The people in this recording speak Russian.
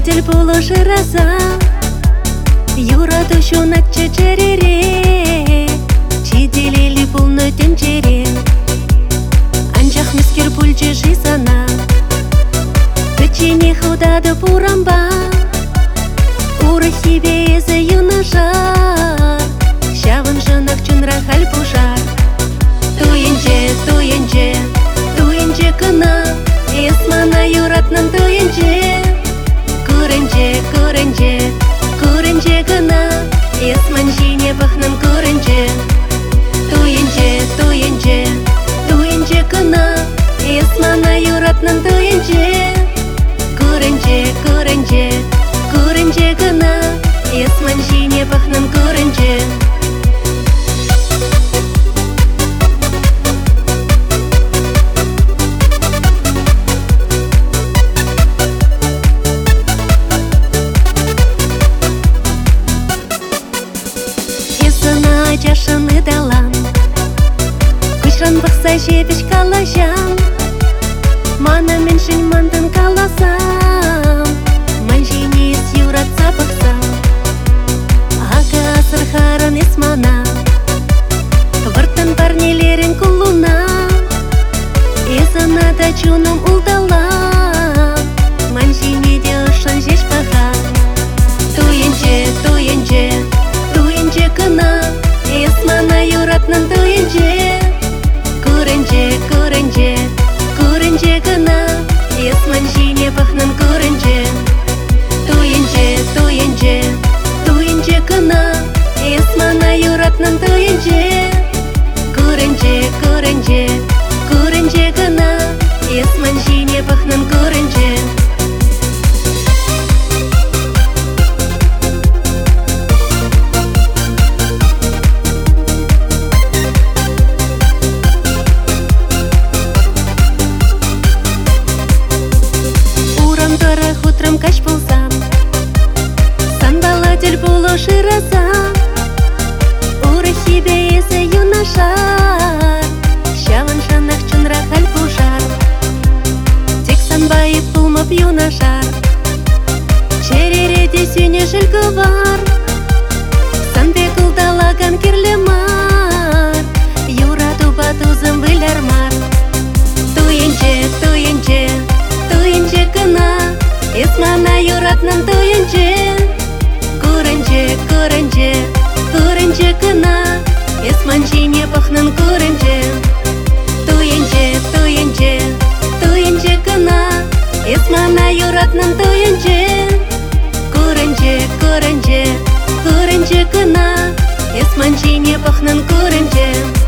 Сандалатель полоши раза, Юра душу на чечерере, Чиделели полной тенчере, Анжах мискер пульче жизана, Кычине худады пурамба, Уры себе еза юнажар, Щавын жынах чунра халь пужар. Туенче, туенче, туенче кына, Есмана юратнын туенче, Куренче, куренче, куренче кына, Есман жине пахнын куренче. Туенче, туенче, туенче кына, Есмана юратнын туенче, Куренче, куренче, куренче кына, Есман жине пахнын куренче. Чашаны далам, Кышран бақса жетіш калашам, Мана меншін мандын каласам, Манжинес юратса бақсам, Ага асыр харын есмана, Выртын парнелерін кулуна, Есана да чуным улдала, Манжинеде ұшын жеш баға. Туенче, туенче, туенче кына, Есмана юратнын туенче, Куренче, куренче, куренче кына, Есман жине пахнын куренче. Туенче, туенче, туенче кына, Есмана юратнын туенче, Куренче, куренче, куренче кына, Есман жине пахнын куренче. Утром кач пулсам, Сандалатель полоши раза, Уры себе есе юнашар, Щавын жанах чунра халь пужар, Тек санбайып пулмап юнашар, Черереде сүйне жілгівар, Санбе кылдалаган керлі мар, Юра туба тузым вылярмар. Туенче, туенче, туенче кына, Есмана юратнын туенче, Куренче, куренче, куренче кына, Есман жине пахнын куренче. Туенче, туенче, туенче кына, Есмана юратнын туенче, Куренче, куренче, куренче кына, Есман жине пахнын куренче.